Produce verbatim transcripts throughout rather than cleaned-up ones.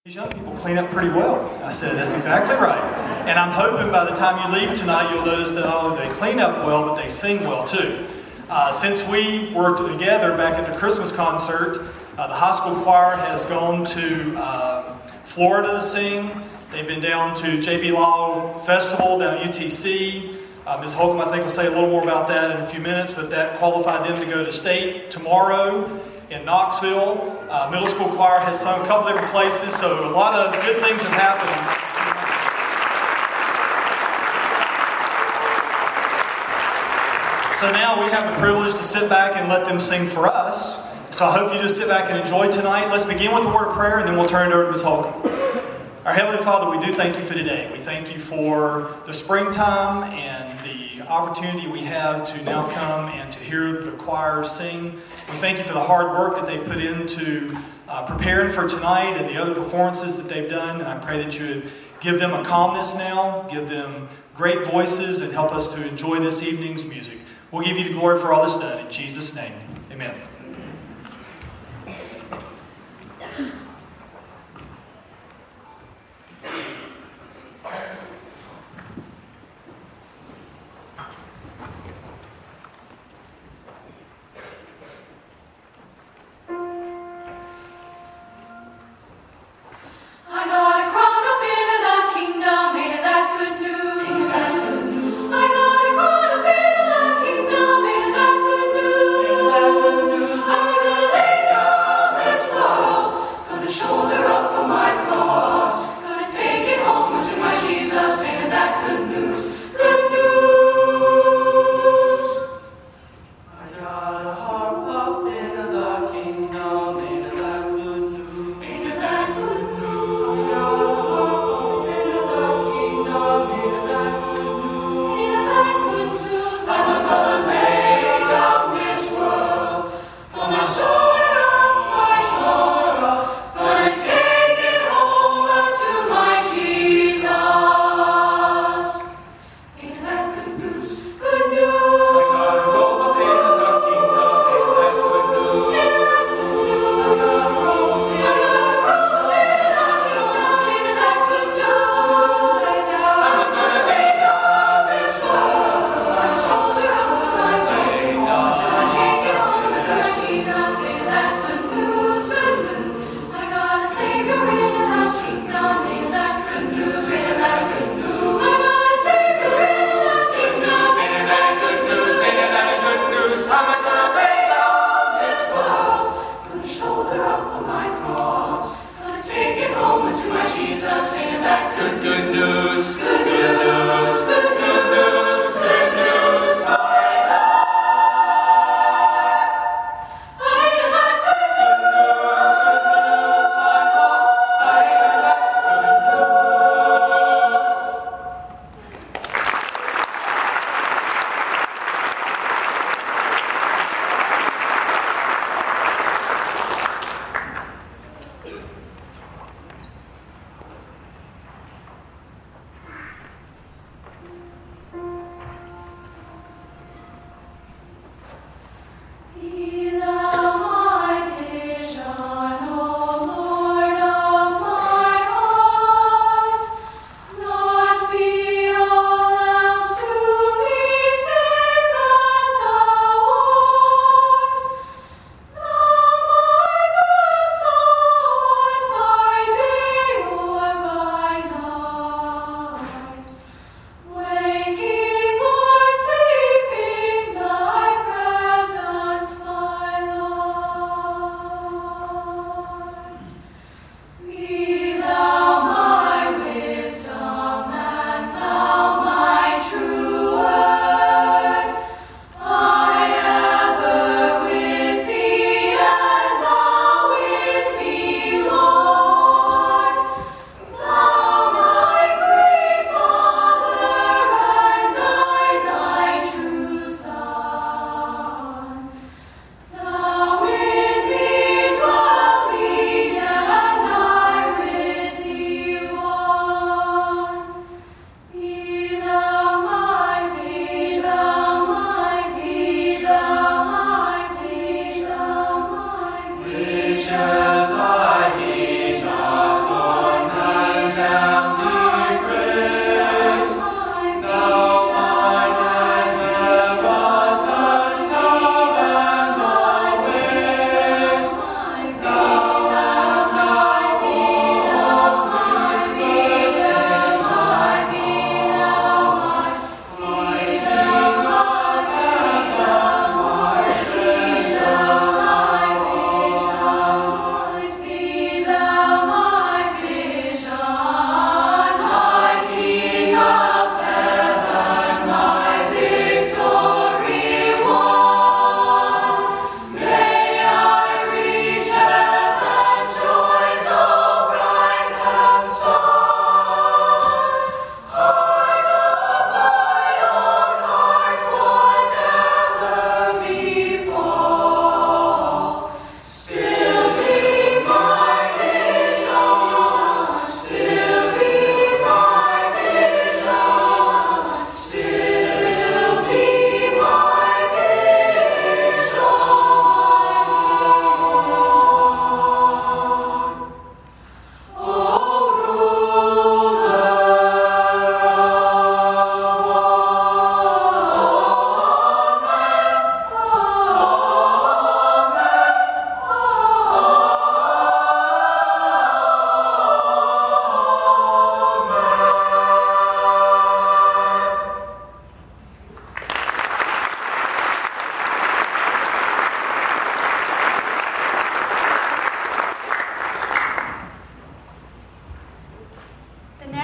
These young people clean up pretty well. I said, that's exactly right. And I'm hoping by the time you leave tonight, you'll notice that not only they clean up well, but they sing well too. Uh, since we were together back at the Christmas concert, uh, the high school choir has gone to uh, Florida to sing. They've been down to J B Law Festival down at U T C. Uh, Miz Holcomb, I think, will say a little more about that in a few minutes, but that qualified them to go to state tomorrow in Knoxville. Uh, middle school choir has sung a couple different places, so a lot of good things have happened. So now we have the privilege to sit back and let them sing for us. So I hope you just sit back and enjoy tonight. Let's begin with a word of prayer, and then we'll turn it over to Miz Holcomb. Our Heavenly Father, we do thank you for today. We thank you for the springtime and the opportunity we have to now come and to hear the choir sing. We thank you for the hard work that they've put into uh, preparing for tonight and the other performances that they've done. And I pray that you would give them a calmness now, give them great voices, and help us to enjoy this evening's music. We'll give you the glory for all this done. In Jesus' name, amen.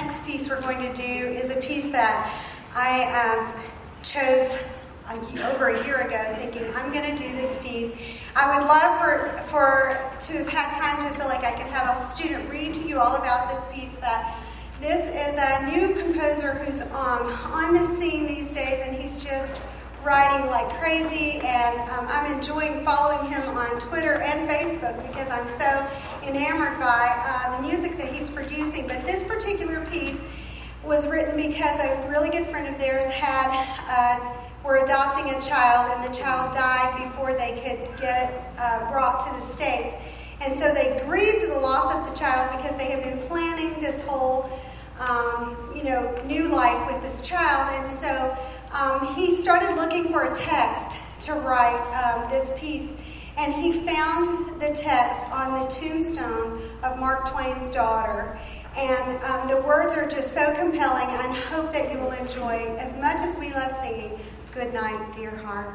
next piece we're going to do is a piece that I um, chose a, over a year ago, thinking I'm going to do this piece. I would love for for to have had time to feel like I could have a student read to you all about this piece, but this is a new composer who's um, on the scene these days, and he's just writing like crazy, and um, I'm enjoying following him on Twitter and Facebook because I'm so enamored by uh, the music that he's producing. But this particular piece was written because a really good friend of theirs had uh, were adopting a child, and the child died before they could get uh, brought to the States. And so they grieved the loss of the child because they had been planning this whole, um, you know, new life with this child. And so um, he started looking for a text to write um, this piece. And he found the text on the tombstone of Mark Twain's daughter. And um, the words are just so compelling, and I hope that you will enjoy, as much as we love singing, Good Night, Dear Heart.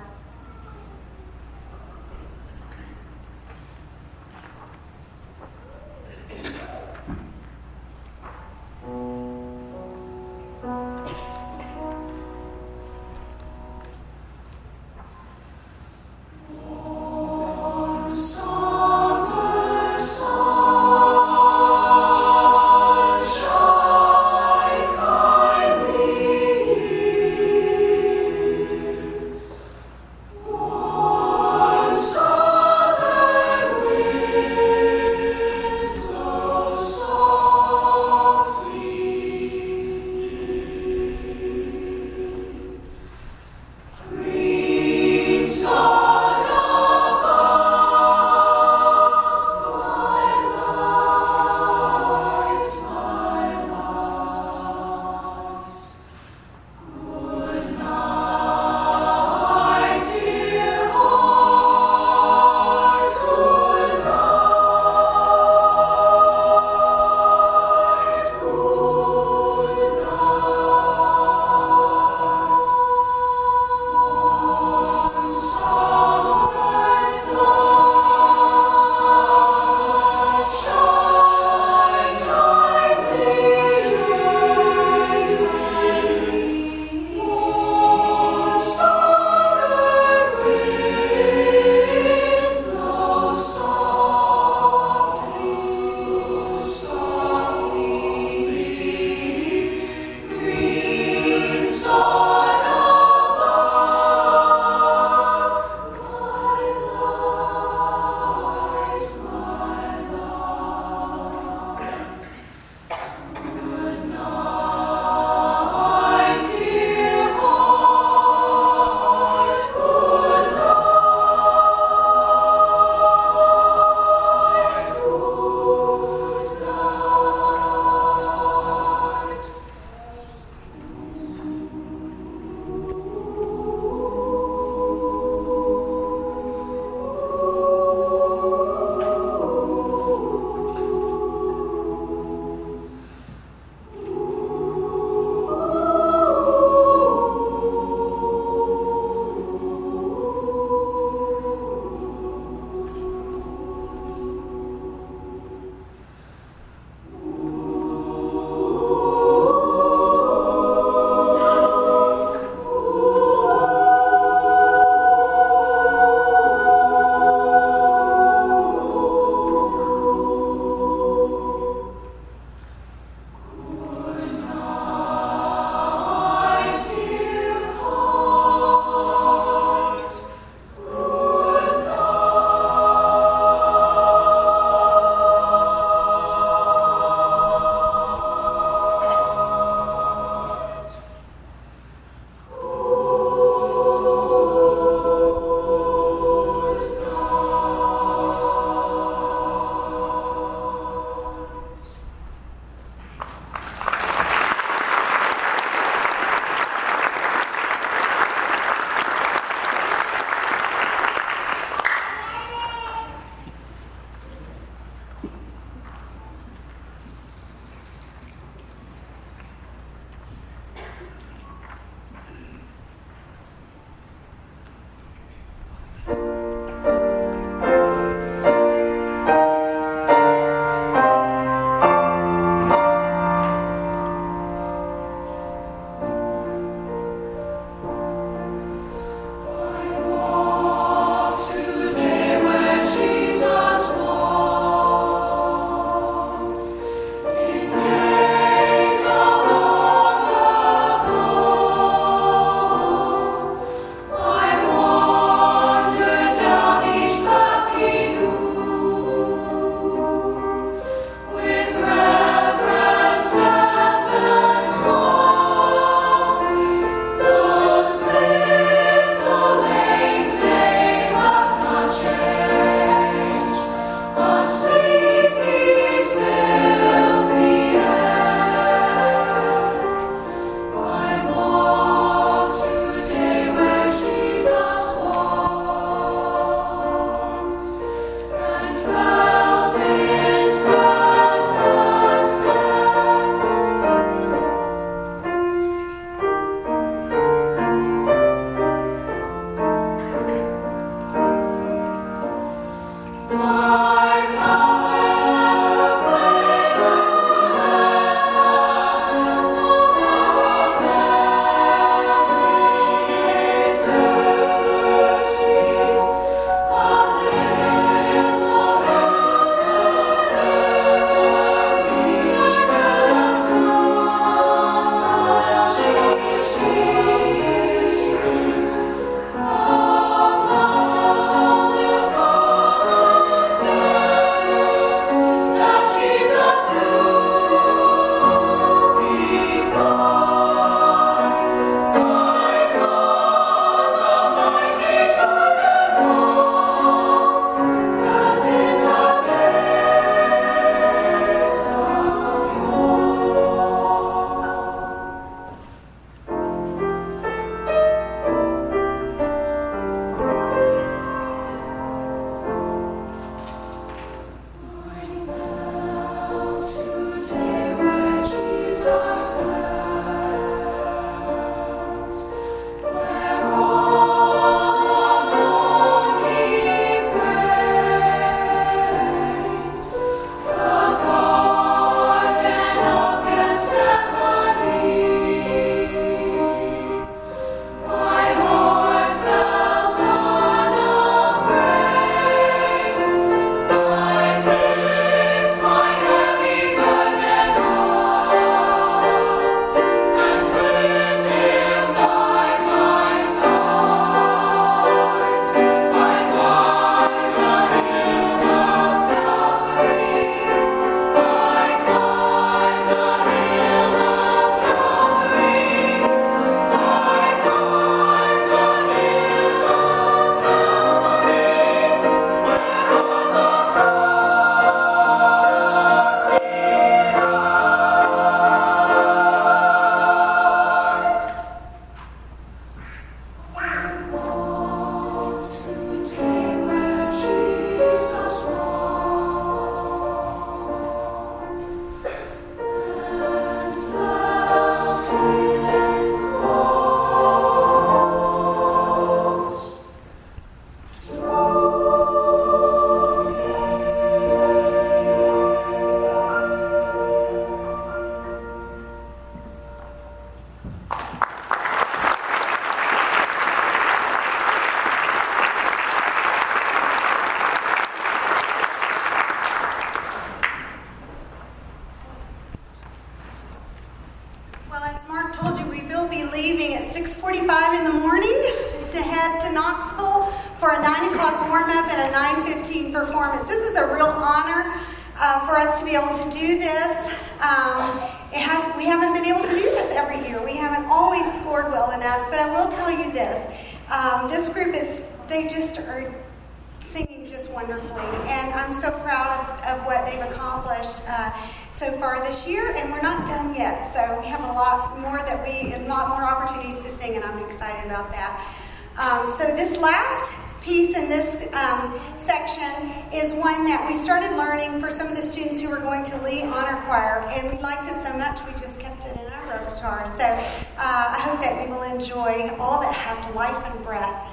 will be leaving at six forty-five in the morning to head to Knoxville for a nine o'clock warm-up and a nine fifteen performance. This is a real honor uh, for us to be able to do this. Um, it has, we haven't been able to do this every year. We haven't always scored well enough, but I will tell you this. Um, this group is, they just are singing just wonderfully, and I'm so proud of, of what they've accomplished uh, so far this year, and we're not done yet, so we have a lot more that we, a lot more opportunities to sing, and I'm excited about that. Um, so this last piece in this um, section is one that we started learning for some of the students who were going to lead honor choir, and we liked it so much we just kept it in our repertoire. So uh, I hope that we will enjoy all that hath life and breath.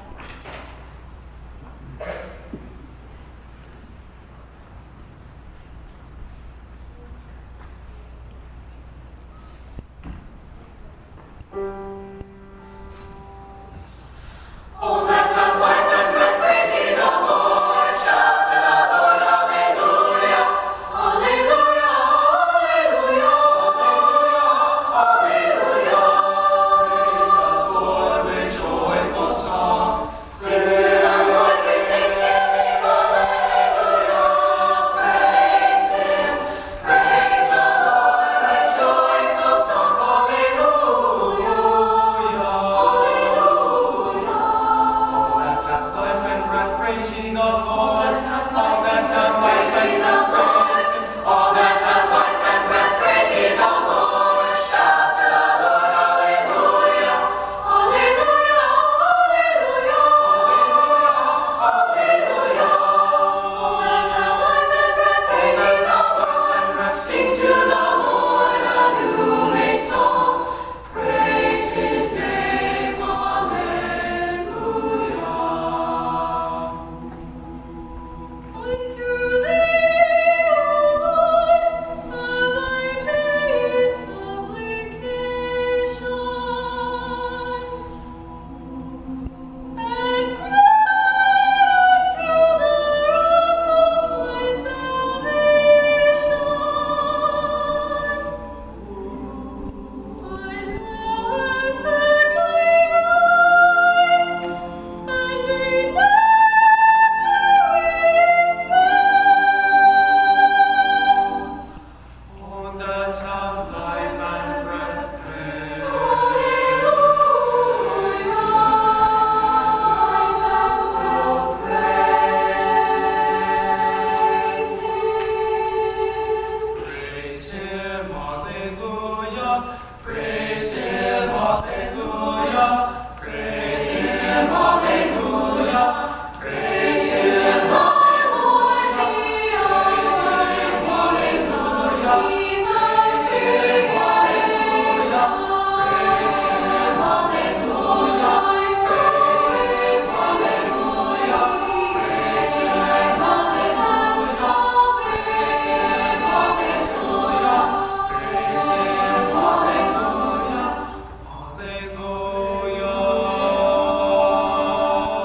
Oh, let's have life and breath, praising the Lord. Shout to the Lord, hallelujah, hallelujah, hallelujah, hallelujah. Praise the Lord with joyful song. Sing to the Lord with thanksgiving, hallelujah. Praise Him, praise the Lord with joyful song, hallelujah, hallelujah. Let's have life and breath praising the Lord. All that's have life and breath praising. All that have life and breath, praising the Lord. Shout to the Lord, hallelujah, hallelujah, hallelujah, hallelujah. All that have life and breath, praising the Lord. Sing to the Lord a new made song. Praise His name, hallelujah. Unto Thee, O Lord, have I made supplication, and cried unto the rock of my salvation. But Thou hast heard my voice, and made known All that have life and breath praise. Praise Him, hallelujah. Praise Him, hallelujah. Praise Him, hallelujah. Praise Him, hallelujah.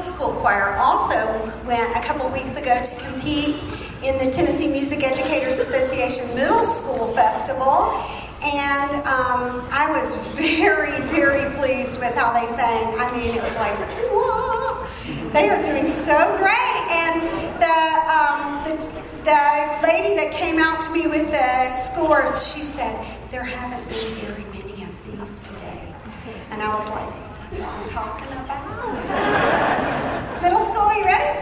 school choir also went a couple weeks ago to compete in the Tennessee Music Educators Association Middle School Festival. And um, I was very, very pleased with how they sang. I mean, it was like, whoa, they are doing so great. And the, um, the, the lady that came out to me with the scores, she said, there haven't been very many of these today. And I was like, that's what I'm talking about. Middle school, you ready?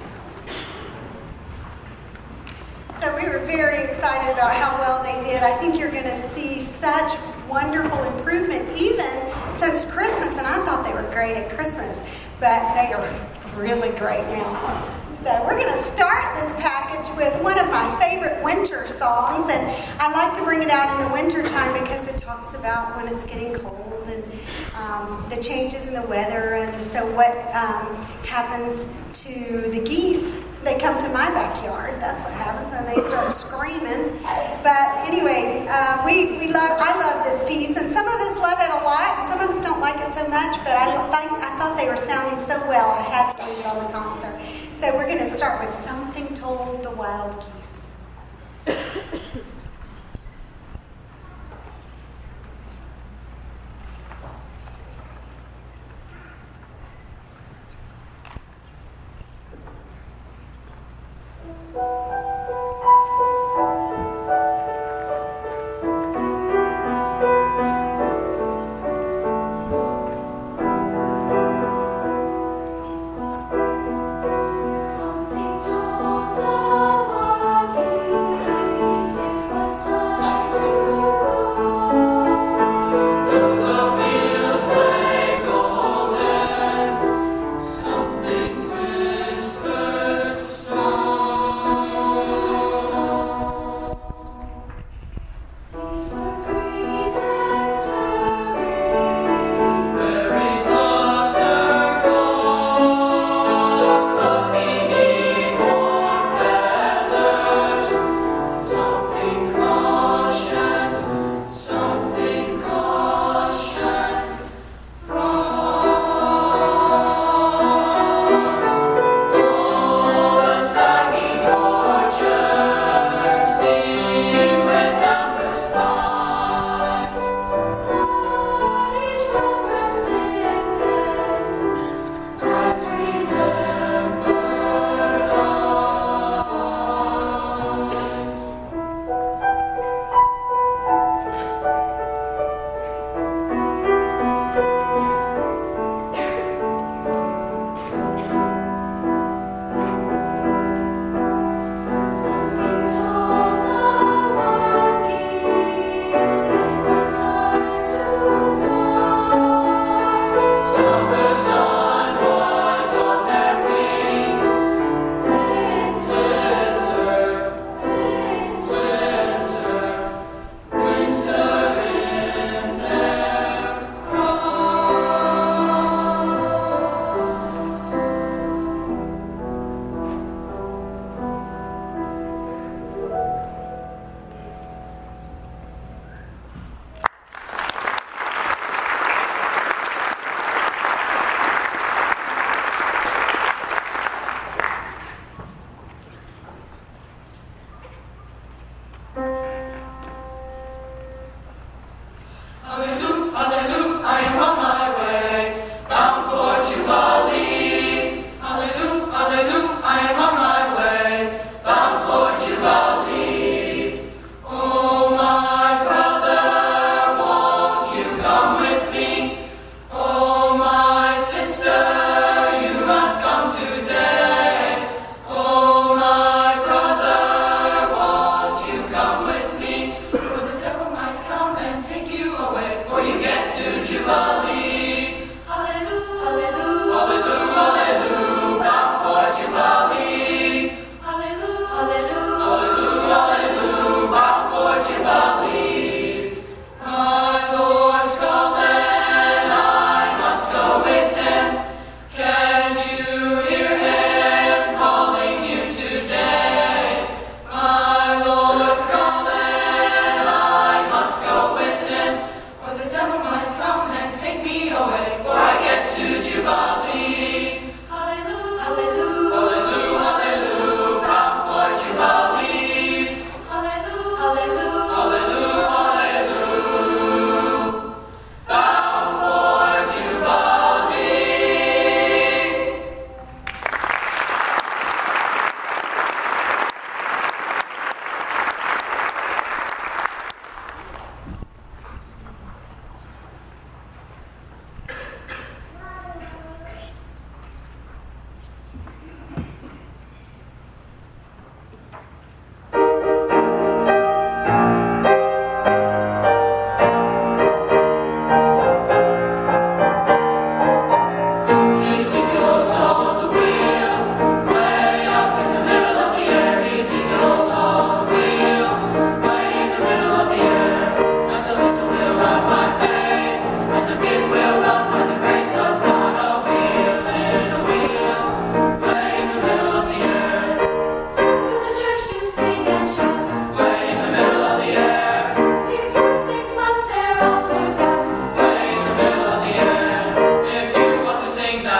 So we were very excited about how well they did. I think you're going to see such wonderful improvement even since Christmas. And I thought they were great at Christmas, but they are really great now. So we're going to start this package with one of my favorite winter songs. And I like to bring it out in the winter time because it talks about when it's getting cold and um, the changes in the weather. And so what um, happens to the geese. They come to my backyard. That's what happens, and they start screaming. But anyway, uh, we we love. I love this piece, and some of us love it a lot, and some of us don't like it so much. But I like. I thought they were sounding so well. I had to leave it on the concert. So we're going to start with "Something Told the Wild Geese." Something told the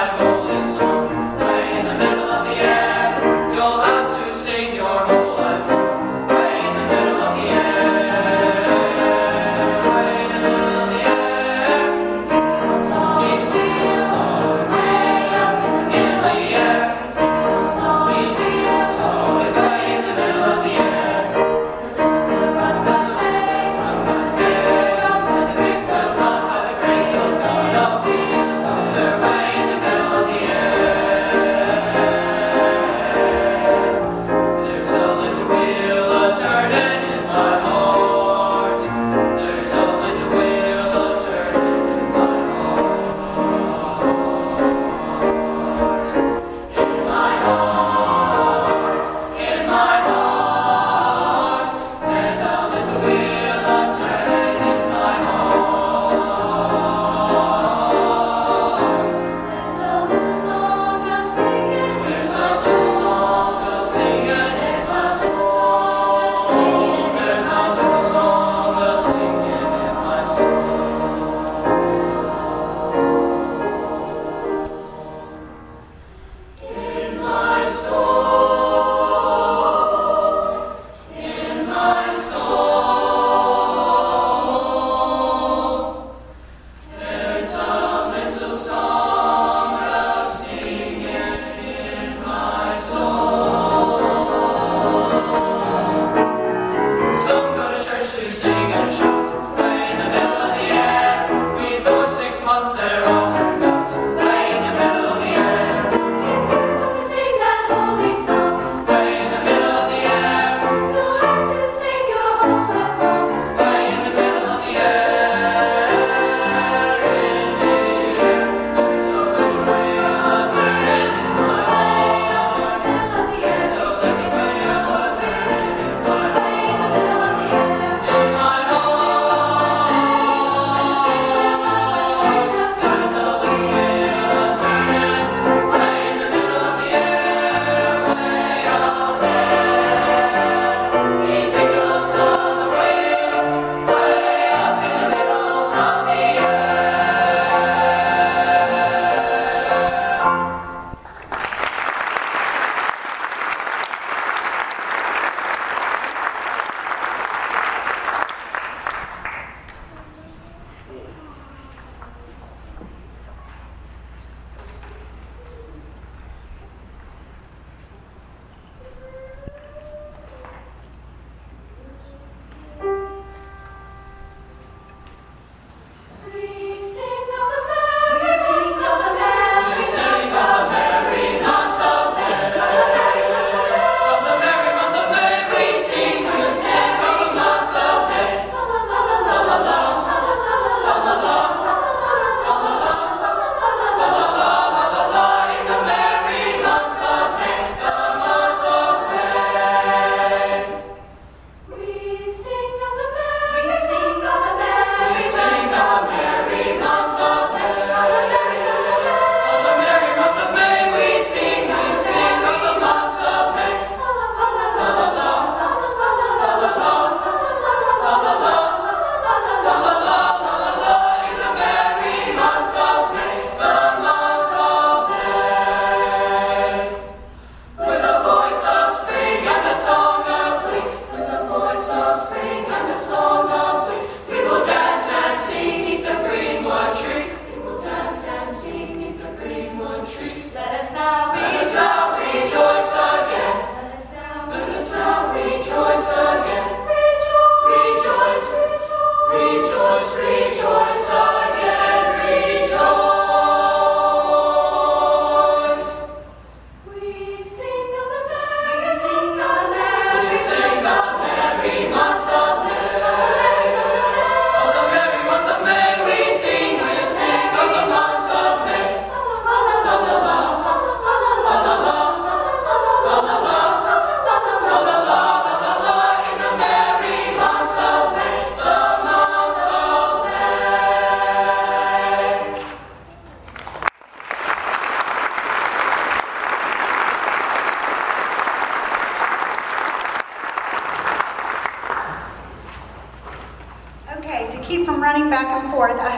Okay, to keep from running back and forth, I have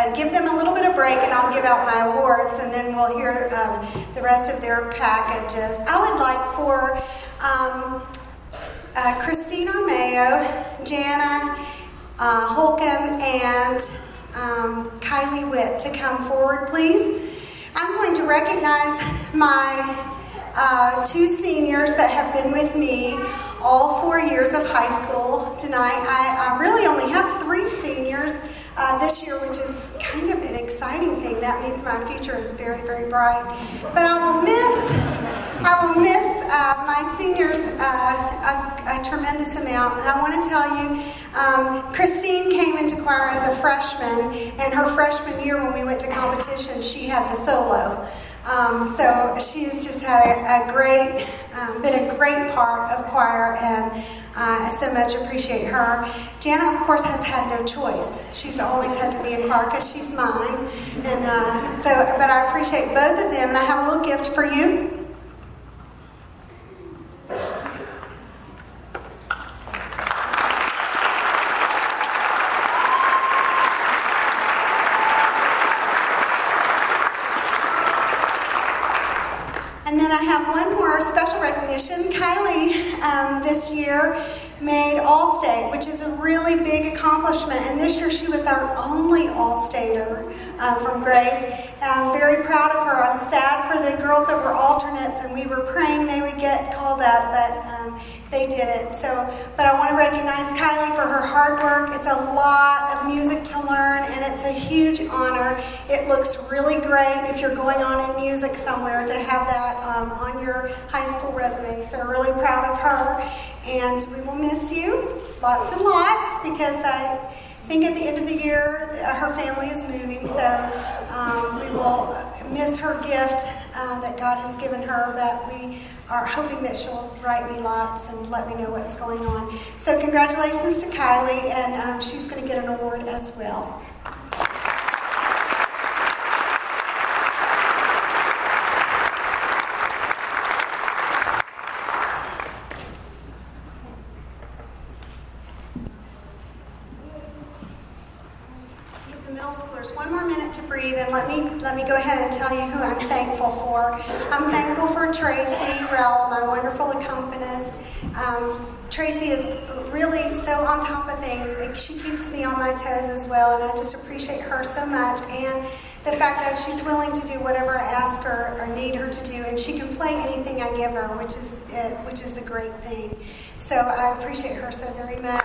uh, give them a little bit of break, and I'll give out my awards, and then we'll hear um, the rest of their packages. I would like for um, uh, Christine Armeo, Jana uh, Holcomb, and um, Kylie Witt to come forward, please. I'm going to recognize my uh, two seniors that have been with me all four years of high school tonight. I, I really only have three seniors uh, this year, which is kind of an exciting thing. That means my future is very, very bright. But I will miss, I will miss uh, my seniors uh, a, a tremendous amount. And I want to tell you, um, Christine came into choir as a freshman, and her freshman year when we went to competition, she had the solo. Um, so she has just had a, a great, um, been a great part of choir, and uh, I so much appreciate her. Jana, of course, has had no choice. She's always had to be in choir because she's mine, and uh, so. But I appreciate both of them, and I have a little gift for you. And then I have one more special recognition. Kylie um, this year made All-State, which is a really big accomplishment. And this year she was our only All-Stater uh, from Grace. I'm very proud of her. I'm sad for the girls that were alternates, and we were praying they would get called up, but um, they didn't. So, but I want to recognize Kylie for her hard work. It's a lot of music to learn, and it's a huge honor. It looks really great if you're going on in music somewhere to have that um, on your high school resume. So really proud of her, and we will miss you lots and lots, because I think at the end of the year uh, her family is moving, so um, we will miss her gift uh, that God has given her, but we are hoping that she'll write me lots and let me know what's going on. So congratulations to Kylie, and um, she's going to get an award as well. One more minute to breathe, and let me let me go ahead and tell you who I'm thankful for. I'm thankful for Tracy Rell, my wonderful accompanist. Um, Tracy is really so on top of things. She keeps me on my toes as well, and I just appreciate her so much. And the fact that she's willing to do whatever I ask her or need her to do, and she can play anything I give her, which is uh, which is a great thing. So I appreciate her so very much.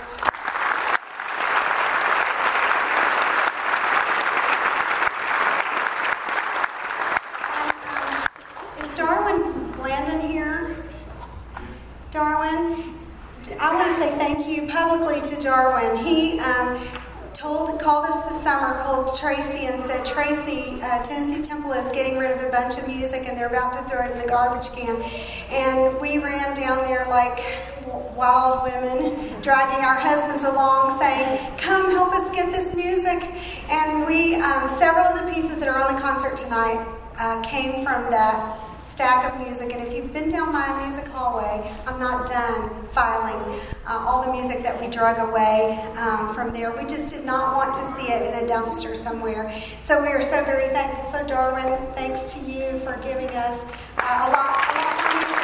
Darwin, I want to say thank you publicly to Darwin. He um, told, called us this summer, called Tracy and said, Tracy, uh, Tennessee Temple is getting rid of a bunch of music and they're about to throw it in the garbage can. And we ran down there like wild women, dragging our husbands along, saying, come help us get this music. And we, um, several of the pieces that are on the concert tonight uh, came from that stack of music. And if you've been down my music hallway, I'm not done filing uh, all the music that we drug away um, from there. We just did not want to see it in a dumpster somewhere. So we are so very thankful. So Darwin, thanks to you for giving us uh, a lot, a lot of music.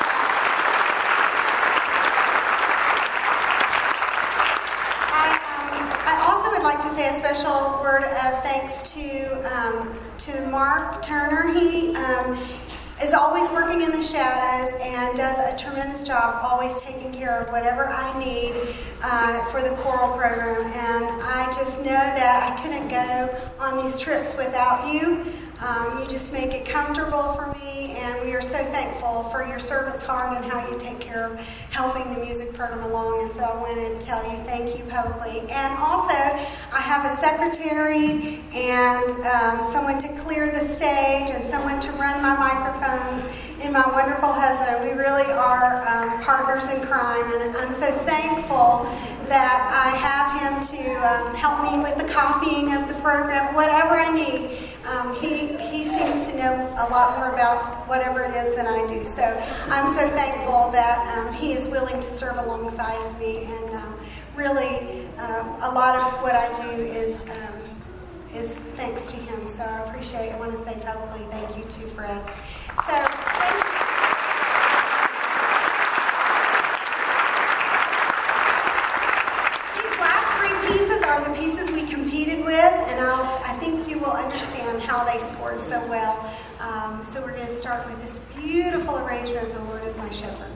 I, um, I also would like to say a special word of thanks to um, to Mark Turner. He um, is always working in the shadows and does a tremendous job always taking care of whatever I need uh, for the choral program. And I just know that I couldn't go on these trips without you. Um, you just make it comfortable for me, and we are so thankful for your servant's heart and how you take care of helping the music program along. And so I wanted to tell you thank you publicly. And also, I have a secretary and um, someone to clear the stage and someone to run my microphones and my wonderful husband. We really are um, partners in crime, and I'm so thankful that I have him to um, help me with the copying of the program, whatever I need. Um, he, he seems to know a lot more about whatever it is than I do. So I'm so thankful that um, he is willing to serve alongside of me. And um, really, um, a lot of what I do is um, is thanks to him. So I appreciate, I want to say publicly thank you to Fred. So thank you. These last three pieces are the pieces we competed with, and I'll, I think you will understand how they scored so well. Um, so we're going to start with this beautiful arrangement of The Lord is My Shepherd.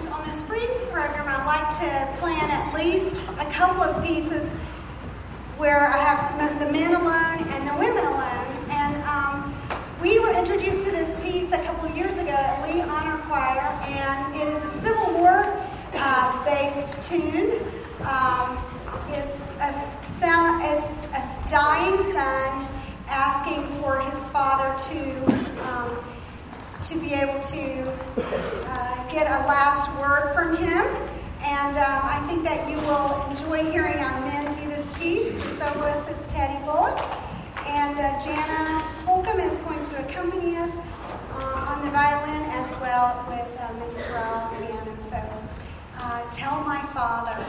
on the spring program, I like to plan at least a couple of pieces where I have the men alone and the women alone. And um, we were introduced to this piece a couple of years ago at Lee Honor Choir, and it is a Civil War uh, based tune. Um, it's a sound, it's a dying son asking for his father to um, to be able to uh, get a last word from him. And um, I think that you will enjoy hearing our men do this piece. The soloist is Teddy Bullock. And uh, Jana Holcomb is going to accompany us uh, on the violin, as well with uh, Missus Rowell on the piano. So, uh, Tell My Father.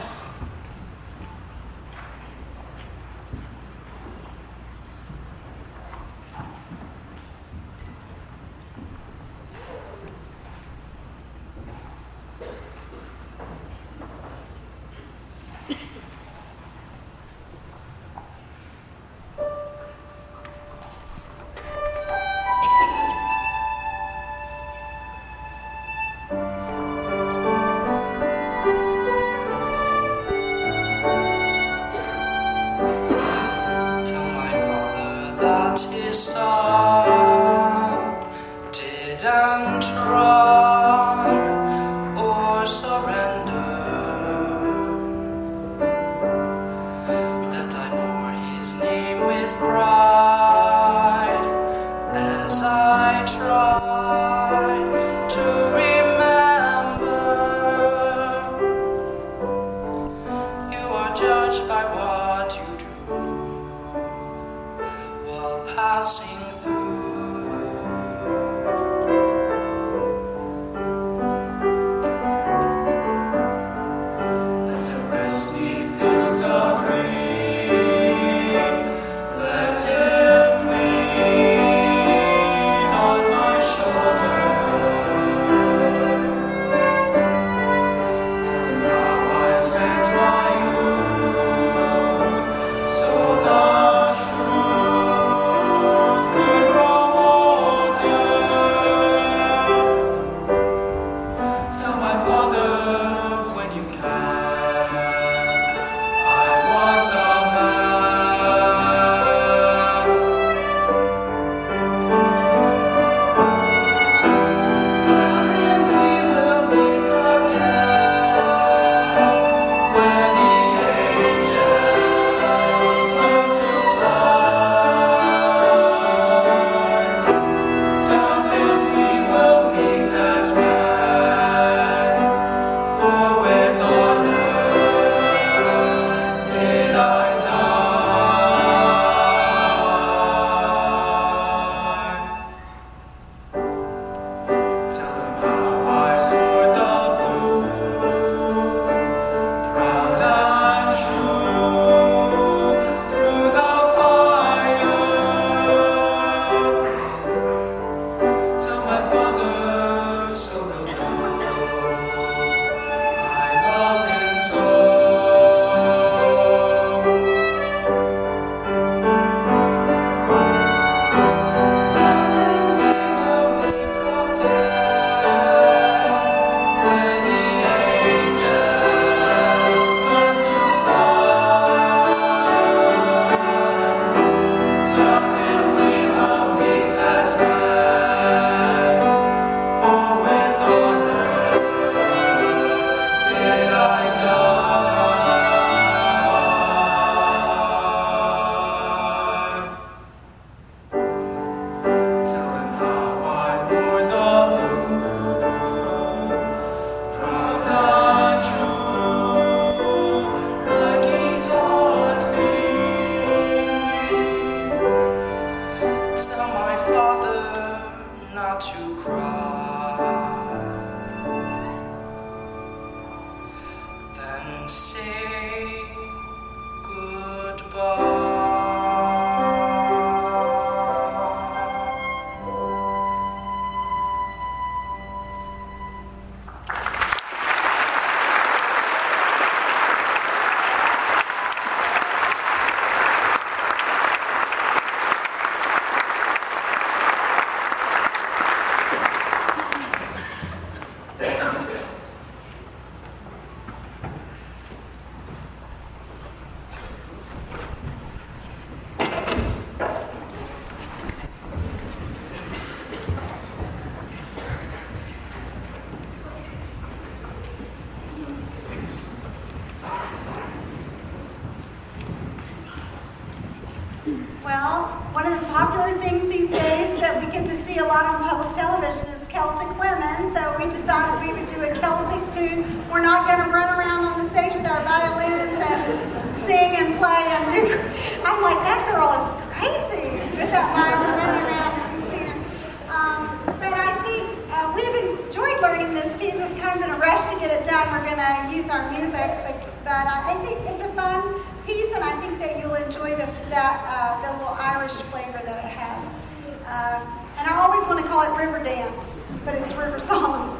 one of the popular things these days that we get to see a lot on public television is Celtic women. So we decided we would do a Celtic tune. We're not going to run around on the stage with our violins and sing and play and do. I'm like, that girl is crazy with that violin running around if you've seen her. Um, but I think uh, we've enjoyed learning this piece. It's kind of in a rush to get it done. We're going to use our music, but, but uh, I think it's a fun piece, and I think that you'll enjoy the that uh, the little Irish flavor that it has. Uh, and I always want to call it River Dance, but it's River Song.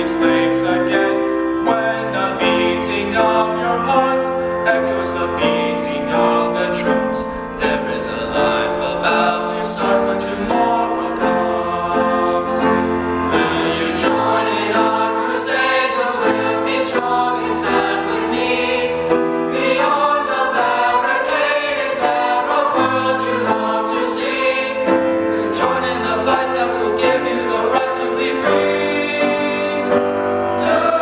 be slaves again. When the beating of your heart echoes the beating of the drums, there is a life about to start when tomorrow comes. Will you join in our crusade, or will be strong and stand with me? Beyond the barricade, is there a world you long to see? Join in the fight that will give you the right to be free. To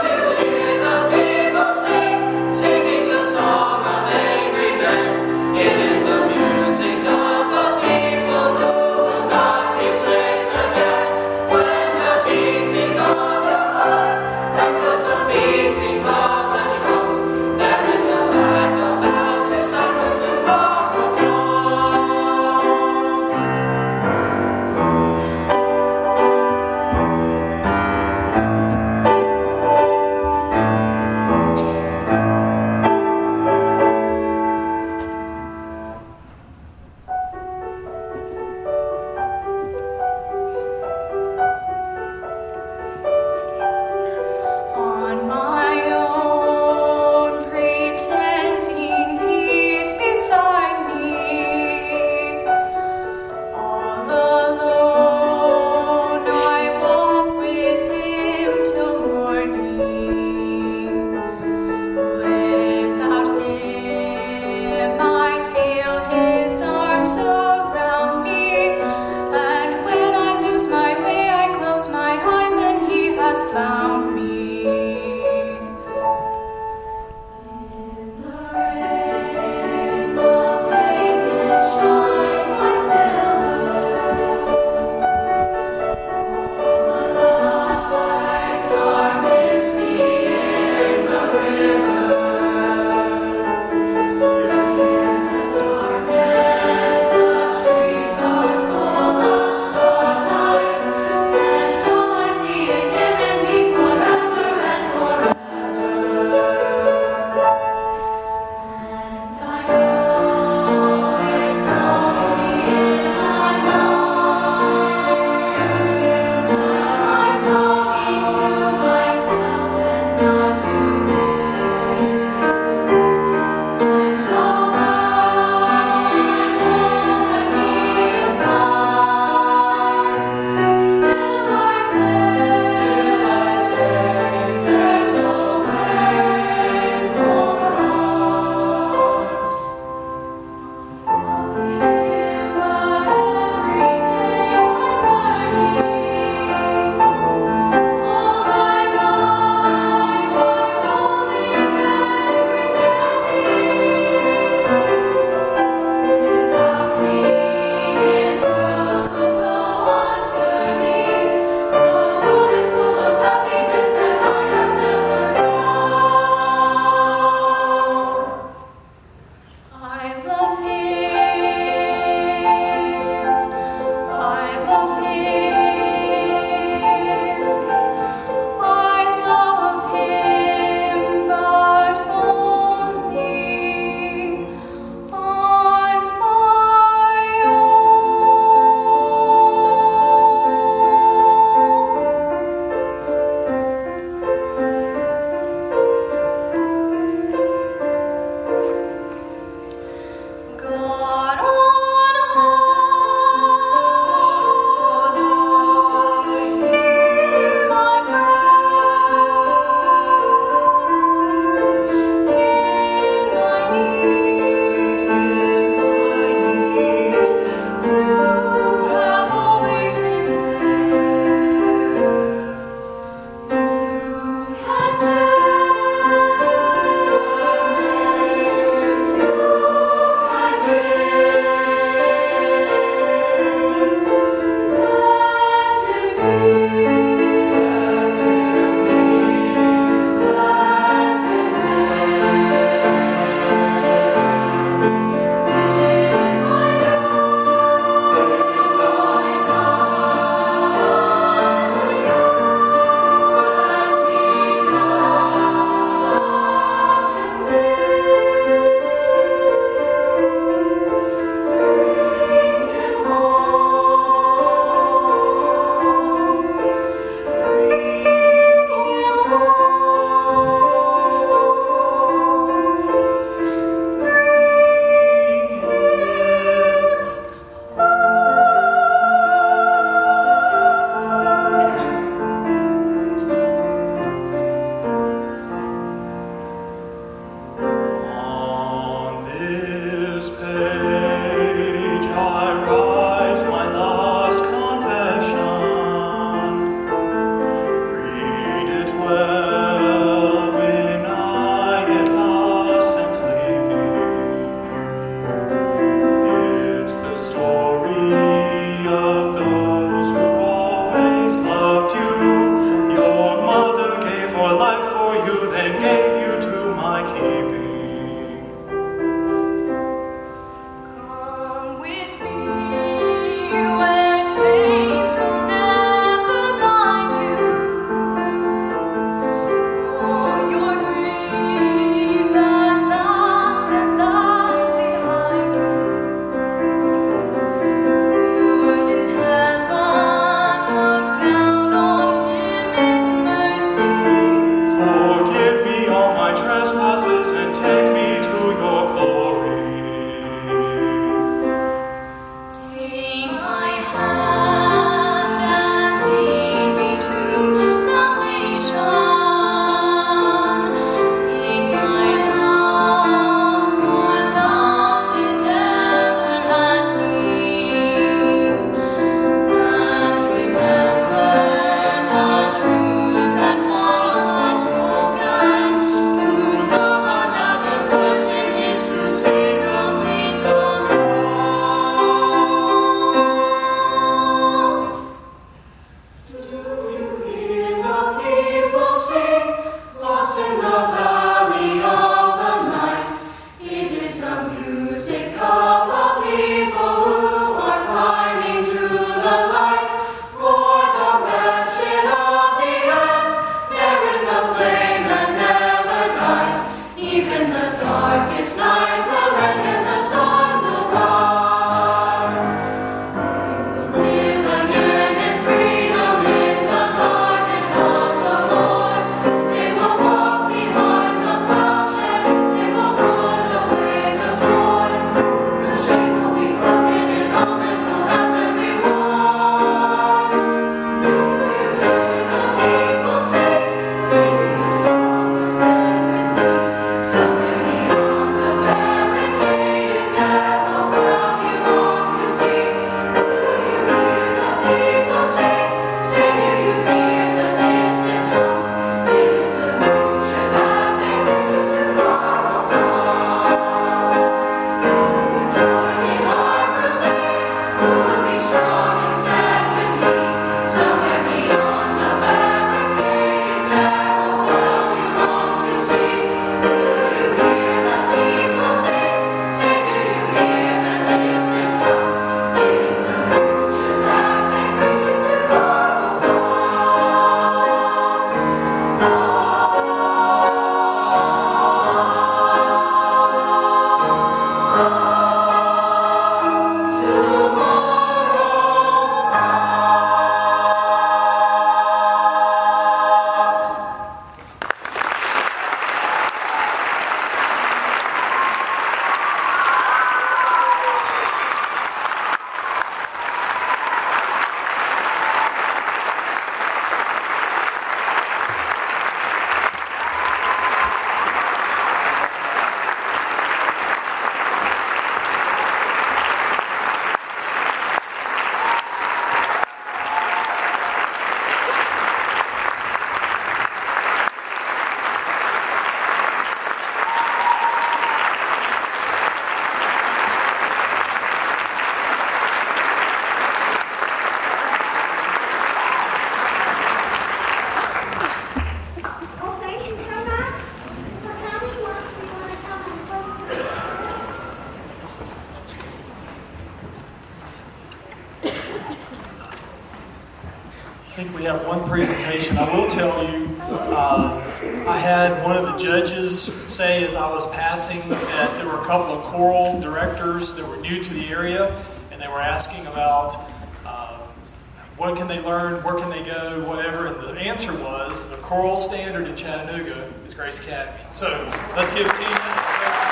have one presentation. I will tell you, uh, I had one of the judges say as I was passing that there were a couple of choral directors that were new to the area, and they were asking about uh, what can they learn, where can they go, whatever. And the answer was the choral standard in Chattanooga is Grace Academy. So let's give Tina.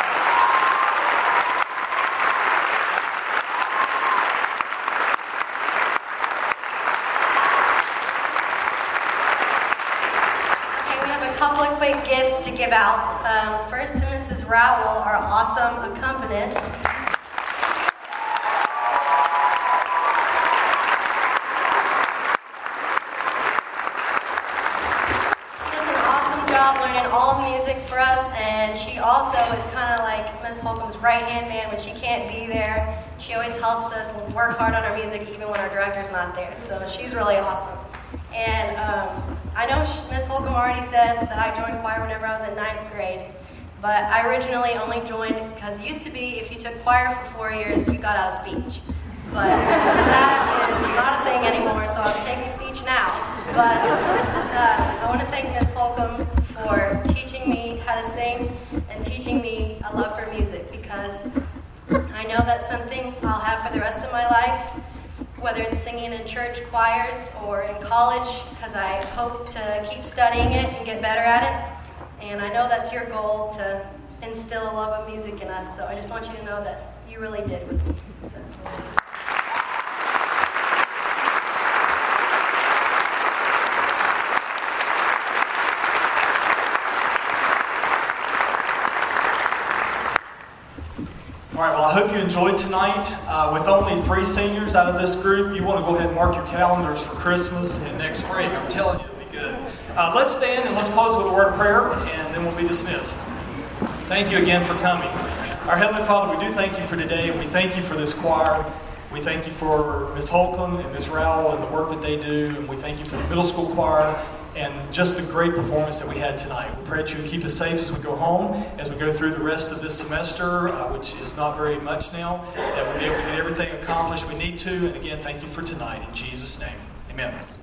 Couple of quick gifts to give out. Um, first to Missus Rowell, our awesome accompanist. She does an awesome job learning all music for us, and she also is kind of like Miss Holcomb's right-hand man when she can't be there. She always helps us work hard on our music even when our director's not there, so she's really awesome. And um, I know Miss Holcomb already said that I joined choir whenever I was in ninth grade, but I originally only joined because it used to be if you took choir for four years, you got out of speech. But that is not a thing anymore, so I'm taking speech now. But uh, I want to thank Miss Holcomb for teaching me how to sing and teaching me a love for music, because I know that's something I'll have for the rest of my life, whether it's singing in church choirs or in college, because I hope to keep studying it and get better at it. And I know that's your goal, to instill a love of music in us. So I just want you to know that you really did with me. So. All right, well, I hope you enjoyed tonight. Uh, with only three seniors out of this group, you want to go ahead and mark your calendars for Christmas and next break. I'm telling you, it'll be good. Uh, let's stand and let's close with a word of prayer, and then we'll be dismissed. Thank you again for coming. Our Heavenly Father, we do thank you for today. We thank you for this choir. We thank you for Miz Holcomb and Miz Rowell and the work that they do. And we thank you for the middle school choir and just the great performance that we had tonight. We pray that you would keep us safe as we go home, as we go through the rest of this semester, uh, which is not very much now, that we'll be able to get everything accomplished we need to. And again, thank you for tonight. In Jesus' name, amen.